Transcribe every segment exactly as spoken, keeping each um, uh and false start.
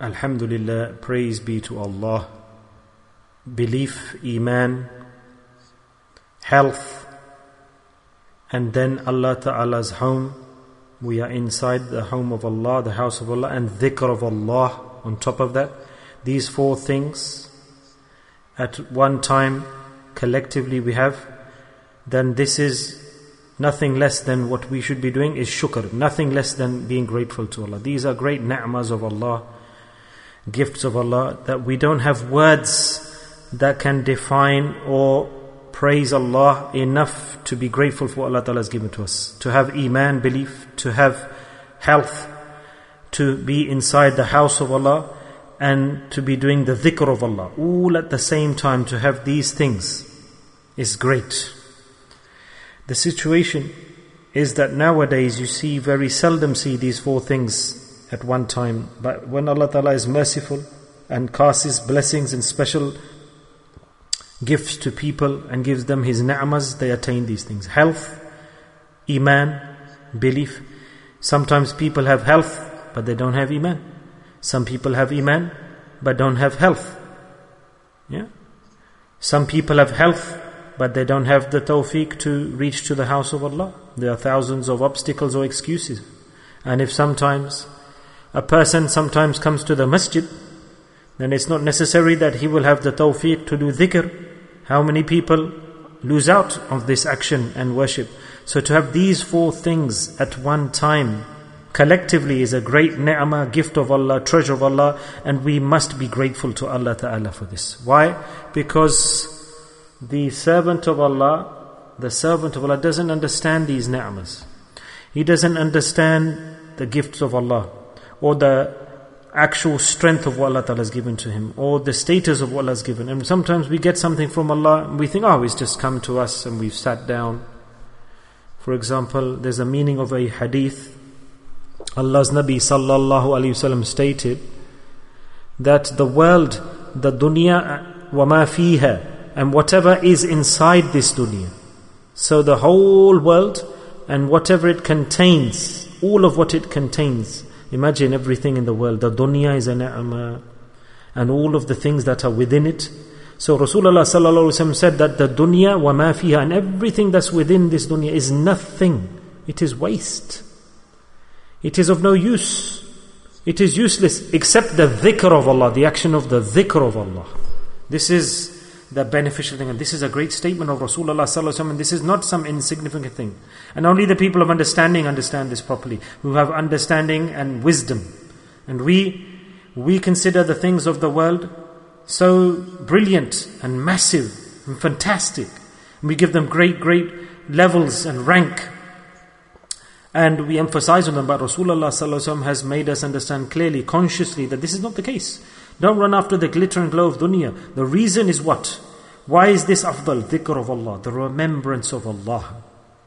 Alhamdulillah, praise be to Allah. Belief, Iman, health, and then Allah Ta'ala's home. We are inside the home of Allah, the house of Allah, and dhikr of Allah on top of that. These four things at one time, collectively we have, then this is nothing less than what we should be doing is shukr, nothing less than being grateful to Allah. These are great ni'mas of Allah, gifts of Allah, that we don't have words that can define or praise Allah enough to be grateful for what Allah Ta'ala has given to us. To have Iman, belief, to have health, to be inside the house of Allah, and to be doing the dhikr of Allah. All at the same time, to have these things is great. The situation is that nowadays you see very seldom see these four things at one time. But when Allah Ta'ala is merciful and casts His blessings and special gifts to people and gives them His ni'mas, they attain these things. Health, Iman, belief. Sometimes people have health but they don't have Iman. Some people have Iman but don't have health. Yeah. Some people have health but they don't have the tawfiq to reach to the house of Allah. There are thousands of obstacles or excuses. And if sometimes a person sometimes comes to the masjid, then it's not necessary that he will have the tawfiq to do dhikr. How many people lose out of this action and worship? So to have these four things at one time, collectively, is a great ni'mah, gift of Allah, treasure of Allah, and we must be grateful to Allah Ta'ala for this. Why? Because the servant of Allah, the servant of Allah doesn't understand these ni'mas. He doesn't understand the gifts of Allah, or the actual strength of what Allah Ta'ala has given to him, or the status of what Allah has given. And sometimes we get something from Allah and we think, oh, it's just come to us and we've sat down. For example, there's a meaning of a hadith. Allah's Nabi Sallallahu Alaihi Wasallam stated that the world, the dunya wa ma fiha, and whatever is inside this dunya. So the whole world and whatever it contains, all of what it contains. Imagine everything in the world. The dunya is a ni'mah, and all of the things that are within it. So Rasulullah Sallallahu Alaihi Wasallam said that the dunya wa ma fiha, and everything that's within this dunya is nothing. It is waste. It is of no use. It is useless except the dhikr of Allah, the action of the dhikr of Allah. This is the beneficial thing, and this is a great statement of Rasulullah Sallallahu Alaihi Wasallam, and this is not some insignificant thing. And only the people of understanding understand this properly, who have understanding and wisdom. And we we consider the things of the world so brilliant and massive and fantastic, and we give them great great levels and rank, and we emphasize on them. But Rasulullah Sallallahu Alaihi Wasallam has made us understand clearly, consciously, that this is not the case. Don't run after the glitter and glow of dunya. The reason is what? Why is this afdal? Dhikr of Allah, the remembrance of Allah.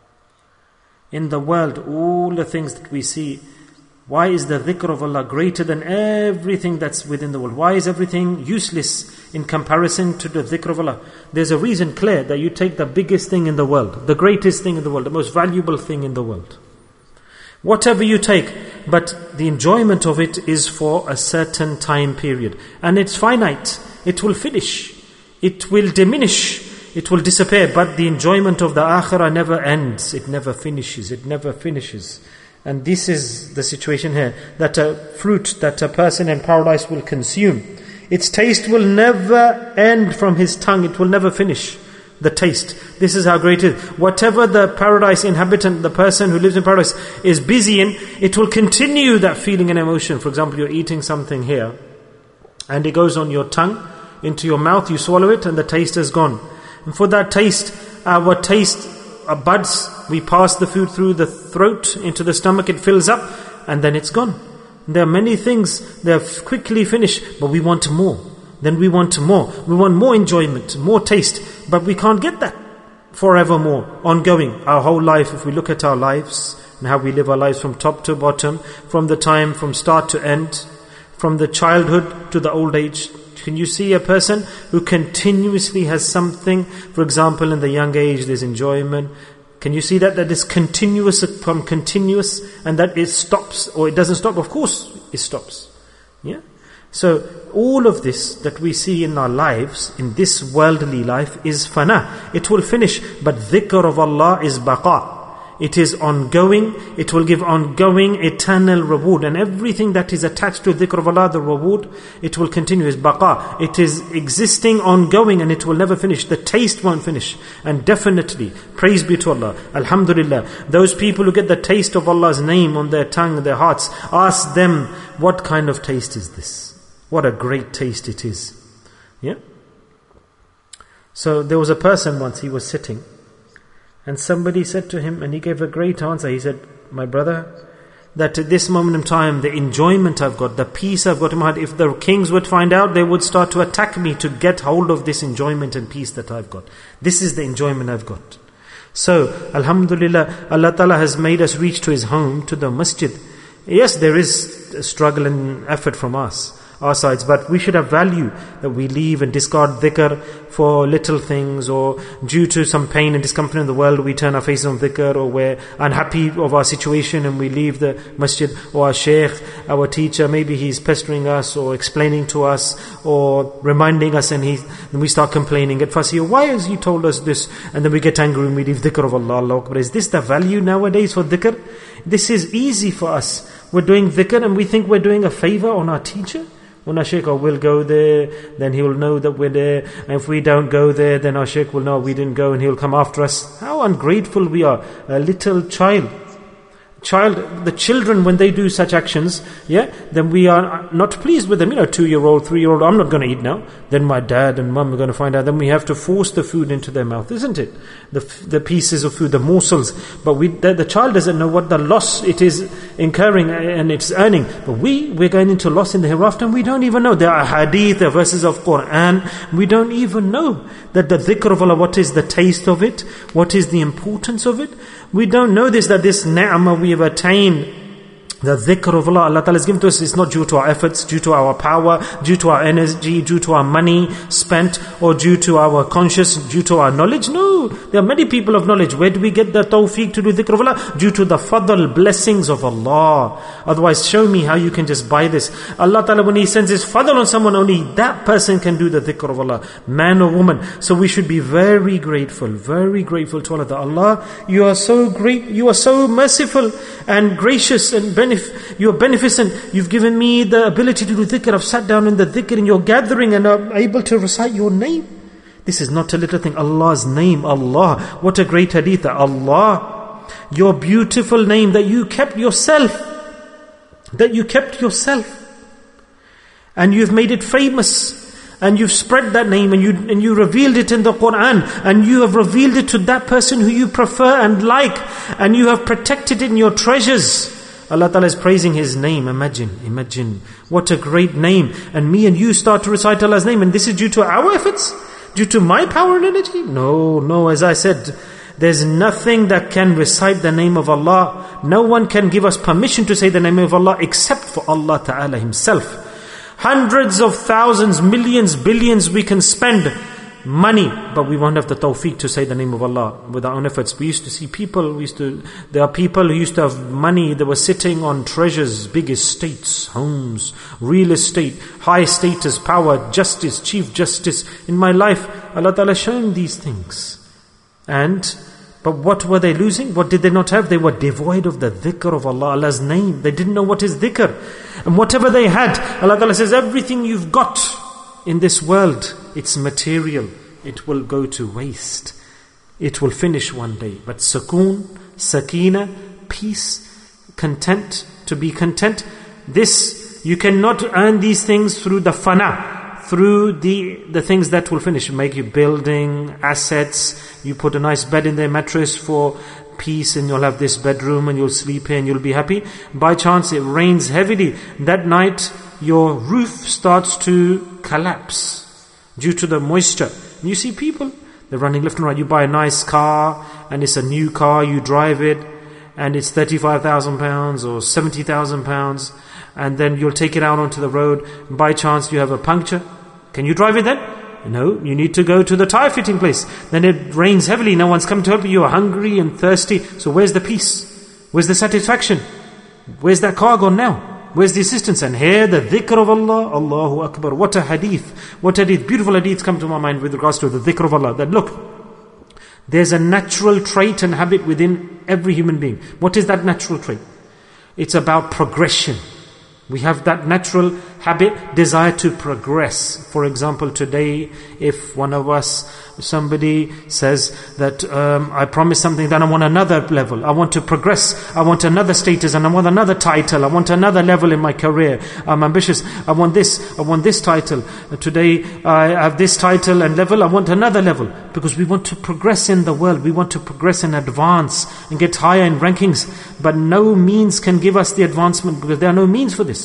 In the world, all the things that we see, why is the dhikr of Allah greater than everything that's within the world? Why is everything useless in comparison to the dhikr of Allah? There's a reason clear that you take the biggest thing in the world, the greatest thing in the world, the most valuable thing in the world. Whatever you take, but the enjoyment of it is for a certain time period. And it's finite. It will finish. It will diminish. It will disappear. But the enjoyment of the akhirah never ends. It never finishes. It never finishes. And this is the situation here. That a fruit that a person in paradise will consume, its taste will never end from his tongue. It will never finish. The taste. This is how great it is. Whatever the paradise inhabitant, the person who lives in paradise, is busy in, it will continue that feeling and emotion. For example, you're eating something here, and it goes on your tongue, into your mouth, you swallow it, and the taste is gone. And for that taste, our taste our buds, we pass the food through the throat, into the stomach, it fills up, and then it's gone. There are many things, they're quickly finished, but we want more. Then we want more. We want more enjoyment, more taste. But we can't get that forevermore, ongoing. Our whole life, if we look at our lives and how we live our lives from top to bottom, from the time, from start to end, from the childhood to the old age, can you see a person who continuously has something? For example, in the young age, there's enjoyment. Can you see that that is continuous upon continuous, and that it stops or it doesn't stop? Of course, it stops. Yeah. So all of this that we see in our lives, in this worldly life, is fana. It will finish. But dhikr of Allah is baqa. It is ongoing. It will give ongoing eternal reward. And everything that is attached to dhikr of Allah, the reward, it will continue. Is baqa. It is existing, ongoing, and it will never finish. The taste won't finish. And definitely, praise be to Allah, alhamdulillah, those people who get the taste of Allah's name on their tongue, their hearts, ask them, what kind of taste is this? What a great taste it is. Yeah? So there was a person once, he was sitting, and somebody said to him, and he gave a great answer. He said, my brother, that at this moment in time, the enjoyment I've got, the peace I've got in my heart, if the kings would find out, they would start to attack me to get hold of this enjoyment and peace that I've got. This is the enjoyment I've got. So, alhamdulillah, Allah Ta'ala has made us reach to His home, to the masjid. Yes, there is a struggle and effort from us, our sides, but we should have value that we leave and discard dhikr for little things, or due to some pain and discomfort in the world, we turn our faces on dhikr, or we're unhappy of our situation and we leave the masjid, or our shaykh, our teacher, maybe he's pestering us or explaining to us or reminding us, and he and we start complaining at first, why has he told us this? And then we get angry and we leave dhikr of Allah, Allah Akbar. Is this the value nowadays for dhikr? This is easy for us. We're doing dhikr and we think we're doing a favor on our teacher. When our shaykh will go there, then he will know that we're there. And if we don't go there, then our shaykh will know we didn't go and he'll come after us. How ungrateful we are. A little child. Child, the children, when they do such actions, yeah, then we are not pleased with them. You know, two-year-old, three-year-old, I'm not going to eat now. Then my dad and mum are going to find out. Then we have to force the food into their mouth, isn't it? The the pieces of food, the morsels. But we, the, the child doesn't know what the loss it is incurring and it's earning. But we, we're going into loss in the hereafter, and we don't even know. There are hadith, there are verses of Quran. We don't even know that the dhikr of Allah, what is the taste of it? What is the importance of it? We don't know this, that this ni'mah we have attained, the dhikr of Allah, Allah Ta'ala has given to us, is not due to our efforts, due to our power, due to our energy, due to our money spent, or due to our conscious, due to our knowledge. No, there are many people of knowledge. Where do we get the tawfiq to do dhikr of Allah? Due to the fadl, blessings of Allah. Otherwise, show me how you can just buy this. Allah Ta'ala, when He sends His fadl on someone, only that person can do the dhikr of Allah, man or woman. So we should be very grateful, very grateful to Allah. That Allah, you are so great, you are so merciful and gracious and beneficial. You are beneficent. You've given me the ability to do dhikr. I've sat down in the dhikr in your gathering and I'm able to recite your name. This is not a little thing. Allah's name, Allah. What a great hadith. Allah, your beautiful name that you kept yourself. That you kept yourself. And you've made it famous. And you've spread that name, and you and you revealed it in the Quran, and you have revealed it to that person who you prefer and like, and you have protected it in your treasures. Allah Ta'ala is praising His name. Imagine, imagine. What a great name. And me and you start to recite Allah's name. And this is due to our efforts? Due to my power and energy? No, no. As I said, there's nothing that can recite the name of Allah. No one can give us permission to say the name of Allah except for Allah Ta'ala Himself. Hundreds of thousands, millions, billions we can spend money, but we won't have the tawfiq to say the name of Allah with our own efforts. We used to see people, we used to, there are people who used to have money, they were sitting on treasures, big estates, homes, real estate, high status, power, justice, chief justice. In my life, Allah Ta'ala showing these things. And, but what were they losing? What did they not have? They were devoid of the dhikr of Allah, Allah's name. They didn't know what is dhikr. And whatever they had, Allah Ta'ala says, everything you've got in this world, it's material. It will go to waste. It will finish one day. But sukoon, sakina, peace, content, to be content, this, you cannot earn these things through the fana, through the, the things that will finish. Make you building, assets, you put a nice bed in their mattress for peace, and you'll have this bedroom and you'll sleep here and you'll be happy. By chance it rains heavily. That night your roof starts to collapse due to the moisture. And you see people, they're running left and right. You buy a nice car, and it's a new car, you drive it, and it's thirty-five thousand pounds or seventy thousand pounds, and then you'll take it out onto the road. By chance you have a puncture. Can you drive it then? No, you need to go to the tire fitting place. Then it rains heavily, no one's come to help you, you are hungry and thirsty. So where's the peace? Where's the satisfaction? Where's that car gone now? Where's the assistance? And here the dhikr of Allah, Allahu Akbar. What a hadith. What a hadith. Beautiful hadith come to my mind with regards to the dhikr of Allah. That look, there's a natural trait and habit within every human being. What is that natural trait? It's about progression. We have that natural habit, desire to progress. For example, today, if one of us, somebody says that um, I promise something, then I want another level. I want to progress. I want another status and I want another title. I want another level in my career. I'm ambitious. I want this. I want this title. Today, I have this title and level. I want another level. Because we want to progress in the world. We want to progress and advance and get higher in rankings. But no means can give us the advancement because there are no means for this.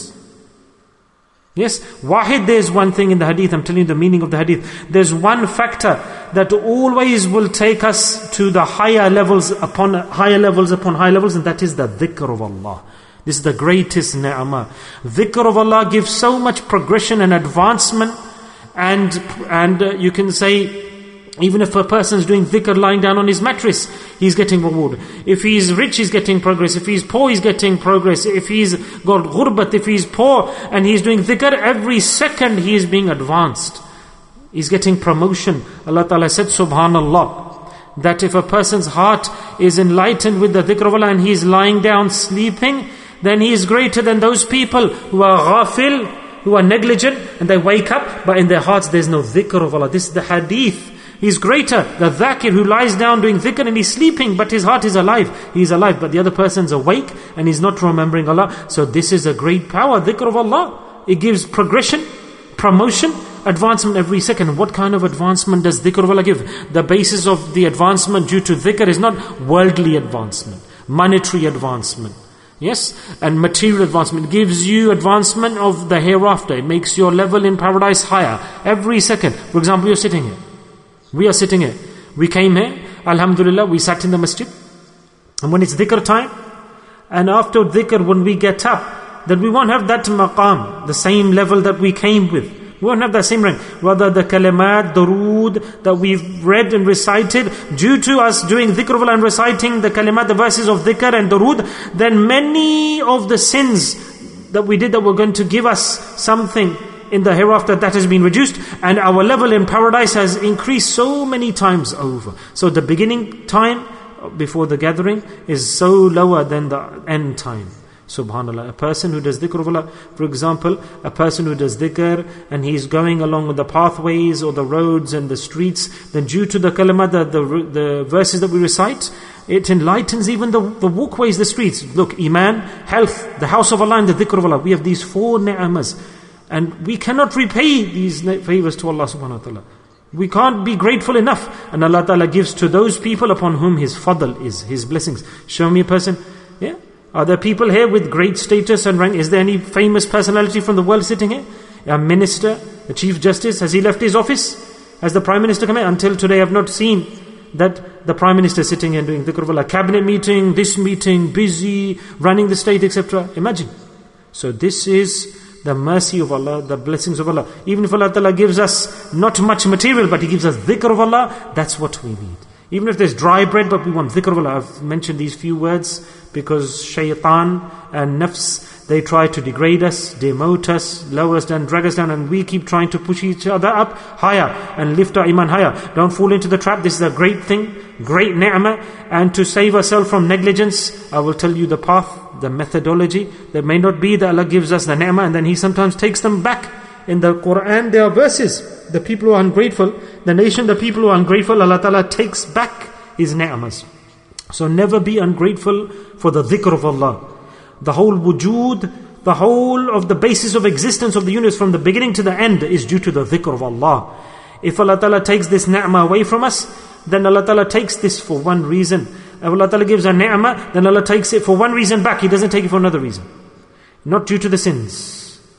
Yes, wahid, there's one thing in the hadith, I'm telling you the meaning of the hadith. There's one factor that always will take us to the higher levels upon higher levels upon higher levels, and that is the dhikr of Allah. This is the greatest ni'mah. Dhikr of Allah gives so much progression and advancement, and and uh, you can say, even if a person is doing dhikr lying down on his mattress, he's getting reward. If he's rich, he's getting progress. If he's poor, he's getting progress. If he's got ghurbat, if he's poor and he's doing dhikr, every second he is being advanced. He's getting promotion. Allah Ta'ala said, subhanallah, that if a person's heart is enlightened with the dhikr of Allah and he's lying down sleeping, then he is greater than those people who are ghafil, who are negligent, and they wake up, but in their hearts there's no dhikr of Allah. This is the hadith. He's greater, the dhakir who lies down doing dhikr and he's sleeping, but his heart is alive. He's alive, but the other person's awake and he's not remembering Allah. So this is a great power, dhikr of Allah. It gives progression, promotion, advancement every second. What kind of advancement does dhikr of Allah give? The basis of the advancement due to dhikr is not worldly advancement, monetary advancement. Yes, and material advancement. It gives you advancement of the hereafter. It makes your level in paradise higher every second. For example, you're sitting here. We are sitting here. We came here, alhamdulillah, we sat in the masjid. And when it's dhikr time, and after dhikr, when we get up, then we won't have that maqam, the same level that we came with. We won't have that same rank. Rather, the kalimat, durood that we've read and recited, due to us doing dhikr of Allah and reciting the kalimat, the verses of dhikr and durood, then many of the sins that we did that were going to give us something in the hereafter, that has been reduced, and our level in paradise has increased so many times over. So the beginning time before the gathering is so lower than the end time. Subhanallah. A person who does dhikr of Allah, for example, a person who does dhikr and he's going along the pathways or the roads and the streets, then due to the kalimat, the, the, the verses that we recite, it enlightens even the, the walkways, the streets. Look, iman, health, the house of Allah and the dhikr of Allah. We have these four ni'mas. And we cannot repay these favors to Allah subhanahu wa ta'ala. We can't be grateful enough. And Allah ta'ala gives to those people upon whom His fadl is, His blessings. Show me a person. Yeah? Are there people here with great status and rank? Is there any famous personality from the world sitting here? A minister, a chief justice, has he left his office? Has the prime minister come here? Until today I have not seen that the prime minister sitting here and doing dhikr of Allah. Cabinet meeting, this meeting, busy, running the state, et cetera. Imagine. So this is the mercy of Allah, the blessings of Allah. Even if Allah Ta'ala gives us not much material, but He gives us dhikr of Allah, that's what we need. Even if there's dry bread, but we want dhikr of Allah. I've mentioned these few words because shaitan and nafs, they try to degrade us, demote us, lower us down, drag us down, and we keep trying to push each other up higher and lift our iman higher. Don't fall into the trap. This is a great thing, great ni'mah. And to save ourselves from negligence, I will tell you the path, the methodology. There may not be that Allah gives us the ni'mah and then He sometimes takes them back. In the Quran there are verses, the people who are ungrateful, the nation, the people who are ungrateful, Allah Ta'ala takes back His ni'mas. So never be ungrateful for the dhikr of Allah. The whole wujud, the whole of the basis of existence of the universe from the beginning to the end is due to the dhikr of Allah. If Allah Ta'ala takes this ni'mah away from us, then Allah Ta'ala takes this for one reason. If Allah Ta'ala gives a ni'mah, then Allah takes it for one reason back. He doesn't take it for another reason. Not due to the sins.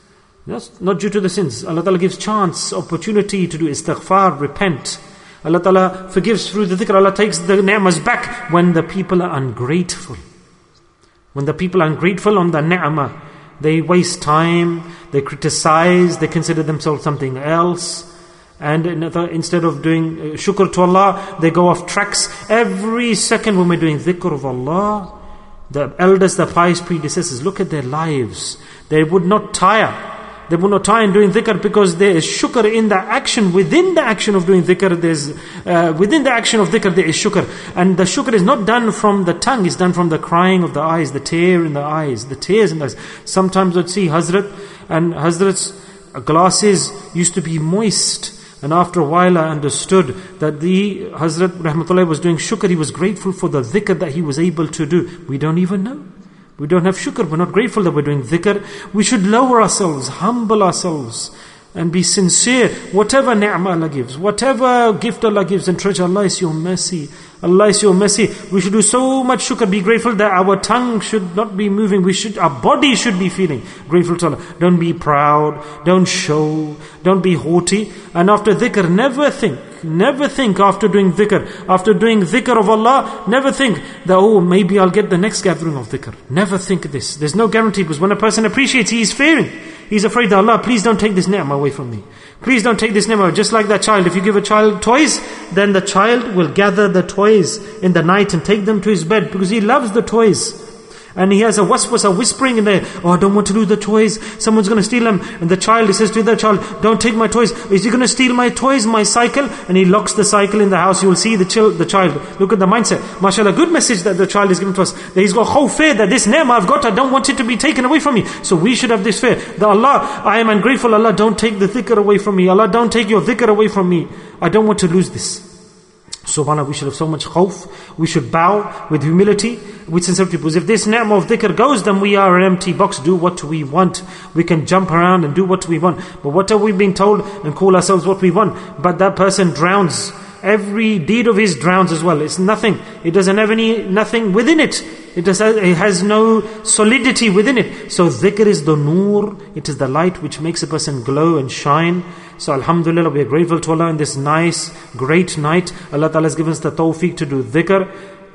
Yes, not due to the sins. Allah Ta'ala gives chance, opportunity to do istighfar, repent. Allah Ta'ala forgives through the dhikr. Allah takes the ni'mas back when the people are ungrateful. When the people are ungrateful on the ni'mah, they waste time, they criticize, they consider themselves something else. And instead of doing shukr to Allah, they go off tracks. Every second when we're doing dhikr of Allah, The elders, the pious predecessors, look at their lives. They would not tire. They would not tire in doing dhikr because there is shukr in the action. Within the action of doing dhikr, there's uh, within the action of dhikr there is shukr. And the shukr is not done from the tongue, it's done from the crying of the eyes, the tear in the eyes, the tears in the eyes. Sometimes I'd see Hazrat, and Hazrat's glasses used to be moist. And after a while I understood that the Hazrat Rahmatullah was doing shukr. He was grateful for the dhikr that he was able to do. We don't even know. We don't have shukr. We're not grateful that we're doing dhikr. We should lower ourselves, humble ourselves, and be sincere. Whatever ni'mah Allah gives, whatever gift Allah gives and treasure, Allah is your mercy. Allah is your mercy. We should do so much shukr. Be grateful that our tongue should not be moving. We should, our body should be feeling grateful to Allah. Don't be proud. Don't show. Don't be haughty. And after dhikr, never think. Never think after doing dhikr. After doing dhikr of Allah, never think that, oh, maybe I'll get the next gathering of dhikr. Never think this. There's no guarantee, because when a person appreciates, he is fearing. He's afraid that Allah, please don't take this ni'mah away from me. Please don't take this ni'mah. Just like that child. If you give a child toys, then the child will gather the toys in the night and take them to his bed because he loves the toys. And he has a waswasa whispering in there, oh, I don't want to lose the toys. Someone's going to steal them. And the child, he says to the child, don't take my toys. Is he going to steal my toys, my cycle? And he locks the cycle in the house. You will see the, child, the child. Look at the mindset. MashaAllah, good message that the child is giving to us. That he's got khawf, fear that this ni'mah I've got, I don't want it to be taken away from me. So we should have this fear. That Allah, I am ungrateful. Allah, don't take the dhikr away from me. Allah, don't take your dhikr away from me. I don't want to lose this. SubhanAllah, we should have so much khawf. We should bow with humility, with sincerity. Because if this ni'mah of dhikr goes, then we are an empty box. Do what we want. We can jump around and do what we want. But what are we being told? And call ourselves what we want. But that person drowns. Every deed of his drowns as well. It's nothing. It doesn't have any, nothing within it. It, does, it has no solidity within it. So dhikr is the noor. It is the light which makes a person glow and shine. So alhamdulillah, we are grateful to Allah in this nice, great night. Allah Ta'ala has given us the tawfiq to do dhikr.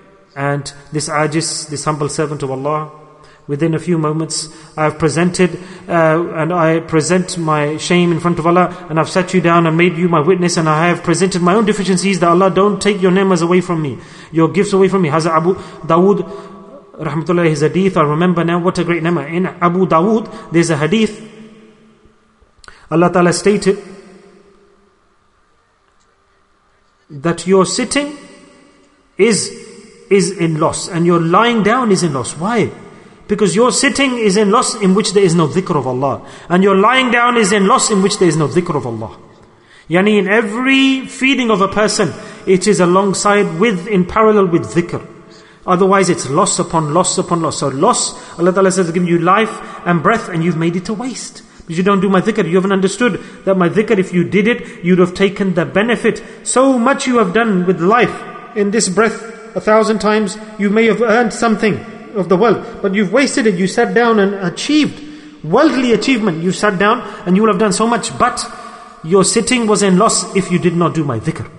And this ajiz, this humble servant of Allah, within a few moments, I have presented, uh, and I present my shame in front of Allah, and I've sat you down and made you my witness, and I have presented my own deficiencies, that Allah, don't take your ni'mas away from me, your gifts away from me. Hazrat Abu Dawood, rahmatullah, his hadith, I remember now, what a great ni'mah. In Abu Dawood, there's a hadith, Allah Ta'ala stated, that your sitting is, is in loss, and your lying down is in loss. Why? Because your sitting is in loss in which there is no dhikr of Allah. And your lying down is in loss in which there is no dhikr of Allah. Yani in every feeding of a person, it is alongside with, in parallel with dhikr. Otherwise it's loss upon loss upon loss. So loss, Allah Ta'ala says, give you life and breath, and you've made it a waste. Because you don't do my dhikr. You haven't understood that my dhikr, if you did it, you'd have taken the benefit. So much you have done with life. In this breath, a thousand times, you may have earned something of the world, but you've wasted it. You sat down and achieved worldly achievement. You sat down and you will have done so much, but your sitting was in loss if you did not do my dhikr.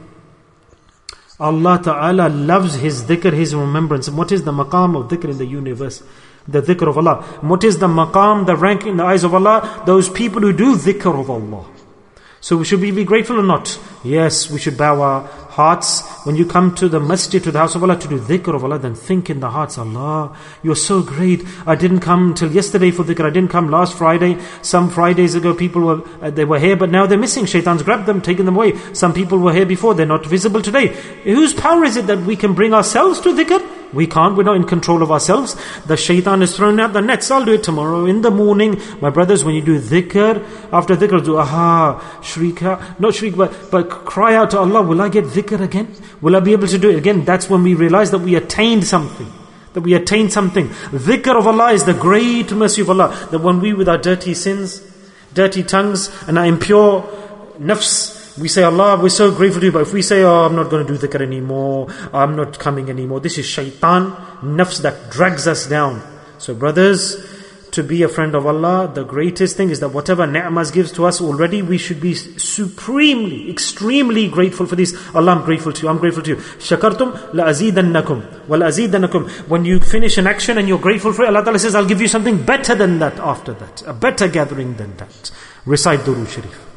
Allah Ta'ala loves His dhikr, His remembrance. And what is the maqam of dhikr in the universe? The dhikr of Allah. And what is the maqam, the rank in the eyes of Allah? Those people who do dhikr of Allah. So should we be grateful or not? Yes, we should bow our hearts. When you come to the masjid, to the house of Allah, to do dhikr of Allah, then think in the hearts, Allah, you're so great. I didn't come till yesterday for dhikr. I didn't come last Friday. Some Fridays ago people were, uh, they were here, but now they're missing. Shaitan's grabbed them, taken them away. Some people were here before, they're not visible today. Whose power is it that we can bring ourselves to dhikr? We can't, we're not in control of ourselves. The shaitan is thrown out the nets. I'll do it tomorrow in the morning. My brothers, when you do dhikr, after dhikr, do aha, shrika, not shriek, but, but cry out to Allah, will I get dhikr again? Will I be able to do it again? That's when we realize that we attained something. That we attained something. Dhikr of Allah is the great mercy of Allah. That when we with our dirty sins, dirty tongues, and our impure nafs, we say, Allah, we're so grateful to you. But if we say, oh, I'm not going to do dhikr anymore, I'm not coming anymore, this is shaitan, nafs that drags us down. So brothers, to be a friend of Allah, the greatest thing is that whatever ni'mas gives to us already, we should be supremely, extremely grateful for this. Allah, I'm grateful to you, I'm grateful to you. Shakartum la azidannakum wal azidannakum. When you finish an action and you're grateful for it, Allah Ta'ala says, I'll give you something better than that after that. A better gathering than that. Recite Durood Sharif.